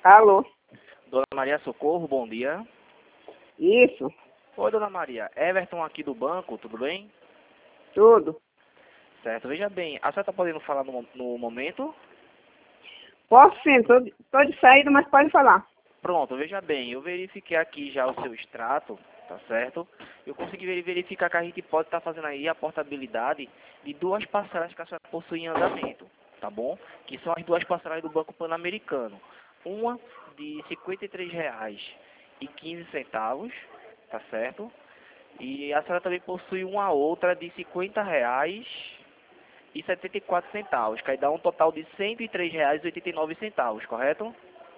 Alô? Dona Maria Socorro, bom dia. Isso, Oi, Dona Maria. Everton aqui do banco, tudo bem? tudo. Certo, veja bem, a senhora está podendo falar no momento? Posso sim, tô de saída, mas pode falar. Pronto, veja bem, eu verifiquei aqui já o seu extrato, tá certo? Eu consegui verificar que a gente pode estar fazendo aí a portabilidade de duas parcelas que a senhora possui em andamento, tá bom? Que são as duas parcelas do Banco Pan-Americano. Uma de R$ 53,15, tá certo? E a senhora também possui uma outra de R$ 50,74, que aí dá um total de R$ 103,89, correto?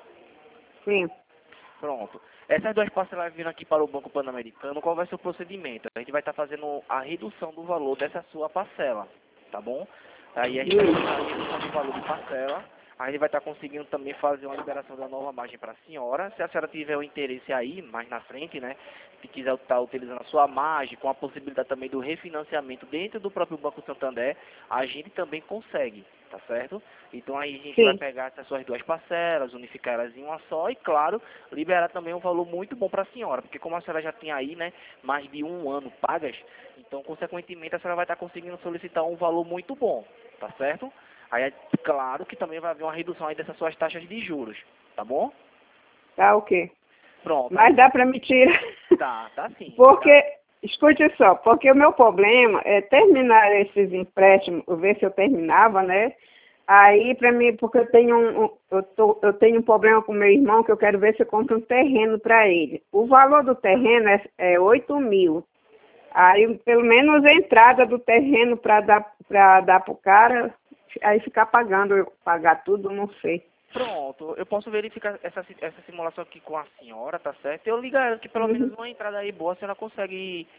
Sim. Pronto. Essas duas parcelas vindo aqui para o Banco Pan-Americano, qual vai ser o procedimento? A gente vai estar fazendo a redução do valor dessa sua parcela, tá bom? Aí a gente vai fazer a redução do valor de parcela, a gente vai estar conseguindo também fazer uma liberação da nova margem para a senhora. Se a senhora tiver o interesse aí, mais na frente, né, se quiser estar utilizando a sua margem, com a possibilidade também do refinanciamento dentro do próprio Banco Santander, a gente também consegue, tá certo? Então aí a gente vai Sim. pegar essas suas duas parcelas, unificar elas em uma só e, claro, liberar também um valor muito bom para a senhora, porque como a senhora já tem aí, né, mais de um ano pagas, então, consequentemente, a senhora vai estar conseguindo solicitar um valor muito bom, tá certo? Aí é claro que também vai haver uma redução aí dessas suas taxas de juros, tá bom? Tá ok. Pronto. Mas dá para me tirar. Tá sim. Porque, escute só, porque o meu problema é terminar esses empréstimos, eu ver se eu terminava, né? Aí, para mim, porque eu tenho eu tenho um problema com meu irmão, que eu quero ver se eu compro um terreno para ele. O valor do terreno é 8 mil. Aí, pelo menos a entrada do terreno para dar pro cara, aí ficar pagando, eu pagar tudo, não sei. Pronto, eu posso verificar essa simulação aqui com a senhora, tá certo? Eu ligo que pelo menos Uhum. uma entrada aí boa a senhora consegue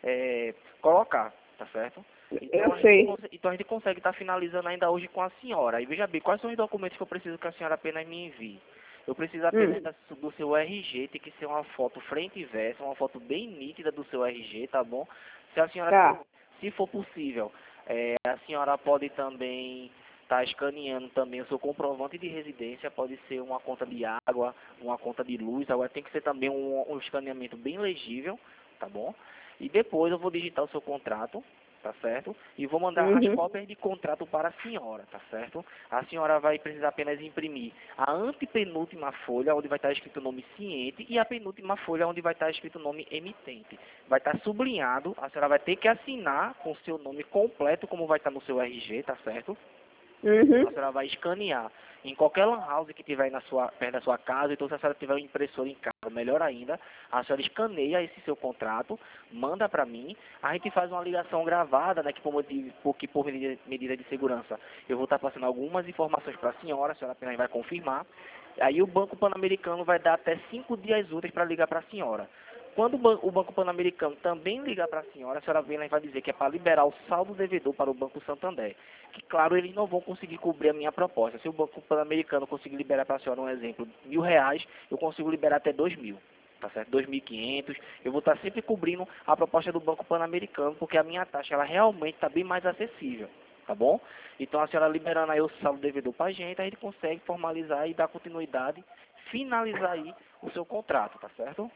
colocar, tá certo? Eu sei. Então a gente consegue estar finalizando ainda hoje com a senhora. Aí veja bem, quais são os documentos que eu preciso que a senhora apenas me envie? Eu preciso apenas do seu RG, tem que ser uma foto frente e verso, uma foto bem nítida do seu RG, tá bom? Se a senhora, Tá. se for possível, a senhora pode também estar escaneando também o seu comprovante de residência, pode ser uma conta de água, uma conta de luz, agora tem que ser também um escaneamento bem legível, tá bom? E depois eu vou digitar o seu contrato, tá certo? E vou mandar as Uhum. cópias de contrato para a senhora, tá certo? A senhora vai precisar apenas imprimir a antepenúltima folha, onde vai estar escrito o nome ciente, e a penúltima folha, onde vai estar escrito o nome emitente. Vai estar sublinhado, a senhora vai ter que assinar com o seu nome completo, como vai estar no seu RG, tá certo? Uhum. A senhora vai escanear em qualquer lan house que tiver aí perto da sua casa. Então, se a senhora tiver um impressor em casa, melhor ainda, a senhora escaneia esse seu contrato, manda para mim, a gente faz uma ligação gravada, né, que por medida de segurança eu vou estar passando algumas informações para a senhora apenas vai confirmar. Aí o Banco Pan-Americano vai dar até 5 dias úteis para ligar para a senhora. Quando o Banco Pan-Americano também ligar para a senhora vem lá e vai dizer que é para liberar o saldo devedor para o Banco Santander. Que, claro, eles não vão conseguir cobrir a minha proposta. Se o Banco Pan-Americano conseguir liberar para a senhora, um exemplo, R$ 1.000, eu consigo liberar até 2.000, tá certo? 2.500. Eu vou estar sempre cobrindo a proposta do Banco Pan-Americano, porque a minha taxa ela realmente está bem mais acessível, tá bom? Então, a senhora liberando aí o saldo devedor para a gente consegue formalizar e dar continuidade, finalizar aí o seu contrato, tá certo?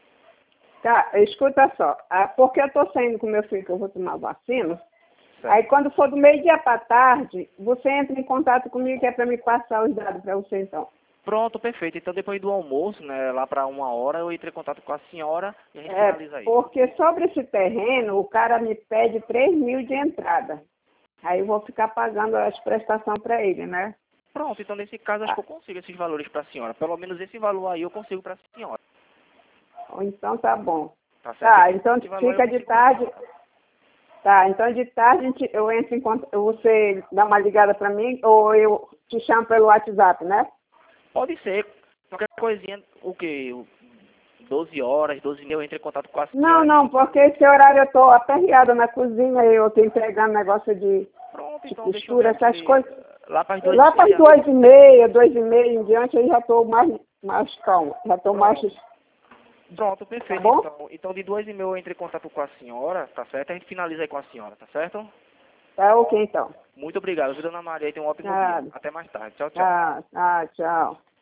Tá, escuta só. Porque eu tô saindo com meu filho que eu vou tomar vacina. Aí Certo. quando for do meio-dia para tarde, você entra em contato comigo que é para me passar os dados para você então. Pronto, perfeito. Então, depois do almoço, né, lá para 1 hora, eu entrei em contato com a senhora e a gente finaliza isso. Porque sobre esse terreno, o cara me pede 3 mil de entrada. Aí eu vou ficar pagando as prestações para ele, né? Pronto, então nesse caso acho que eu consigo esses valores para a senhora. Pelo menos esse valor aí eu consigo para a senhora. Então tá bom. Tá certo? Tá, então Esse valor aí eu fica de consigo pra tarde. senhora. Tá, então de tarde eu entro em contato. Você dá uma ligada para mim ou eu te chamo pelo WhatsApp, né? Pode ser. Qualquer coisinha, o quê? 12 horas, 12h30 eu entro em contato com a senhora. Não, porque esse horário eu tô aperreada na cozinha e eu tô entregando negócio Pronto, de então deixa eu ver costura, essas aqui. coisas. Lá para as Lá para as 2h30. 2h30, 2h30 em diante, aí já estou mais calma. Já estou mais. Pronto, Tá perfeito bom? então. Então de 2h30 eu entro em contato com a senhora, tá certo? A gente finaliza aí com a senhora, tá certo? Tá ok então. Muito obrigado, viu, Dona Maria? E tenha um ótimo dia. Tá, Até mais tarde. Tchau, tchau. tá, tchau.